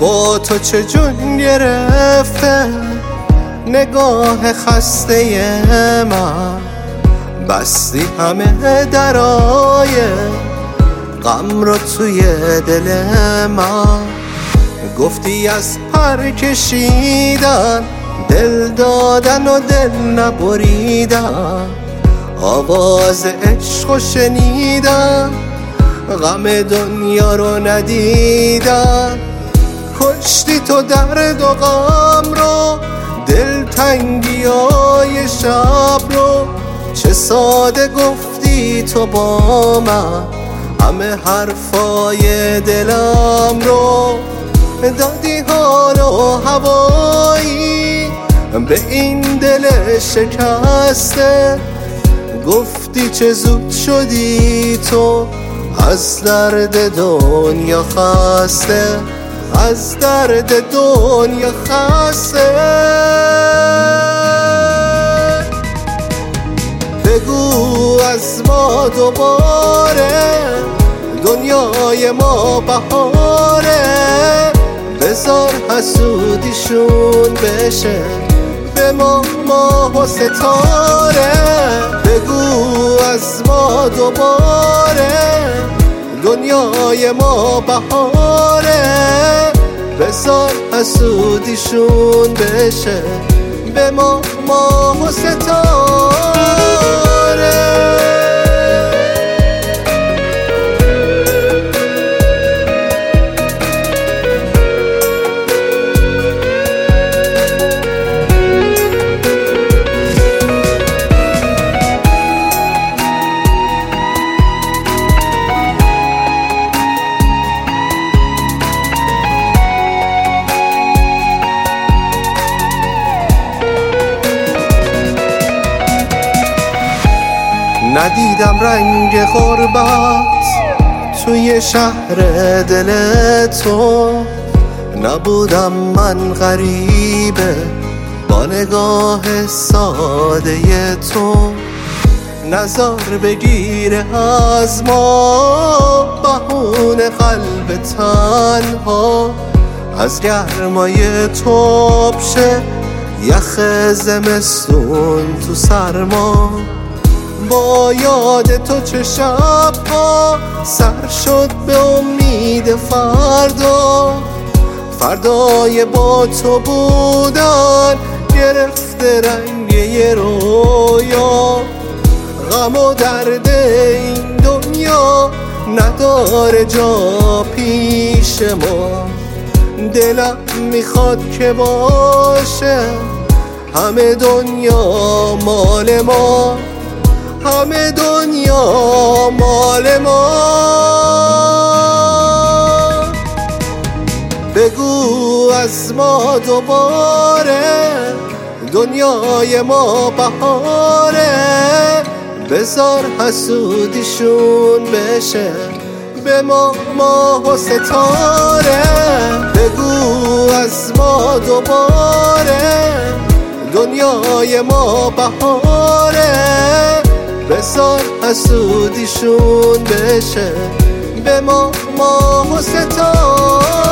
با تو چه جون گرفته نگاه خسته من، بستی همه درای غم رو توی دل من. گفتی از پر کشیدن دل دادن و دل نبریدن، آواز عشق شنیدن غم دنیا رو ندیدن. کشتی تو درد و غم رو، دلتنگی های شب رو، چه ساده گفتی تو با من همه حرفای دلم رو. دادی حال و هوایی به این دل شکسته، گفتی چه زود شدی تو از درد دنیا خسته، از درد دنیا خسته. بگو از ما دوباره دنیای ما بهاره، بذار حسودیشون بشه به ما ماه و ستاره. بگو از ما دوباره دنیای ما بهاره، بذار حسودیشون بشه به ما ماه و ستاره. ندیدم رنگ غربت توی شهر دل تو، نبودم من غریبه با نگاه ساده تو. نظر بگیره از ما بهون قلب تنها، از گرمای توب شه یخ زمستون تو سرما. با یاد تو چه شب‌ها سر شد به امید فردا، فردای با تو بودن گرفته رنگ یه رویا. غم و درد این دنیا نداره جا پیش ما، دلم میخواد که باشه همه دنیا مال ما، همه دنیا مال ما. بگو از ما دوباره دنیای ما بهاره، بذار حسودیشون بشه به ما ماه و ستاره. بگو از ما دوباره دنیای ما بهاره، بذار حسودیشون بشه به ما ماه و ستاره.